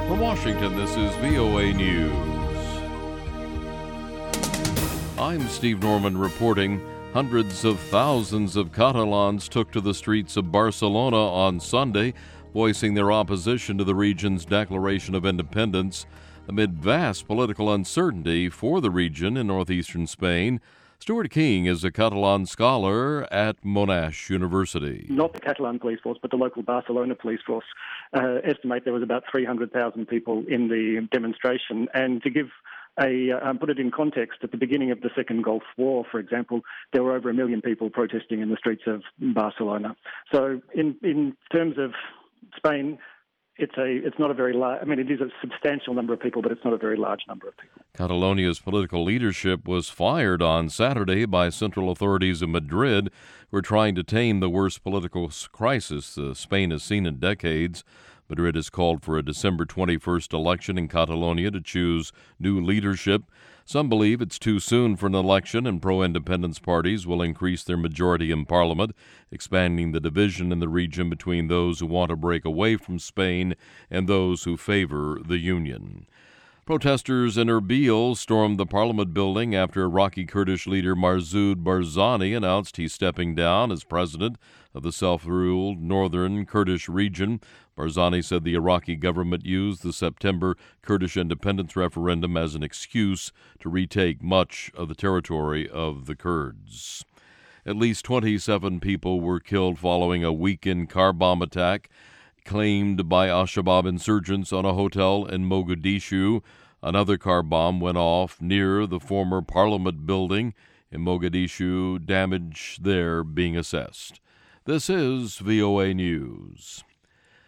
From Washington, this is VOA News. I'm Steve Norman reporting. Hundreds of thousands of Catalans took to the streets of Barcelona on Sunday, voicing their opposition to the region's declaration of independence amid vast political uncertainty for the region in northeastern Spain. Stuart King is a Catalan scholar at Monash University. Not the Catalan police force, but the local Barcelona police force estimate there was about 300,000 people in the demonstration. And to put it in context, at the beginning of the Second Gulf War, for example, there were over 1 million people protesting in the streets of Barcelona. So in terms of Spain, it's not a very large, it is a substantial number of people, but it's not a very large number of people. Catalonia's political leadership was fired on Saturday by central authorities in Madrid, who are trying to tame the worst political crisis Spain has seen in decades. Madrid has called for a December 21st election in Catalonia to choose new leadership. Some believe it's too soon for an election, and pro-independence parties will increase their majority in parliament, expanding the division in the region between those who want to break away from Spain and those who favor the Union. Protesters in Erbil stormed the parliament building after Iraqi Kurdish leader Masoud Barzani announced he's stepping down as president of the self-ruled northern Kurdish region. Barzani said the Iraqi government used the September Kurdish independence referendum as an excuse to retake much of the territory of the Kurds. At least 27 people were killed following a weekend car bomb attack claimed by Al-Shabaab insurgents on a hotel in Mogadishu. Another car bomb went off near the former parliament building in Mogadishu, damage there being assessed. This is VOA News.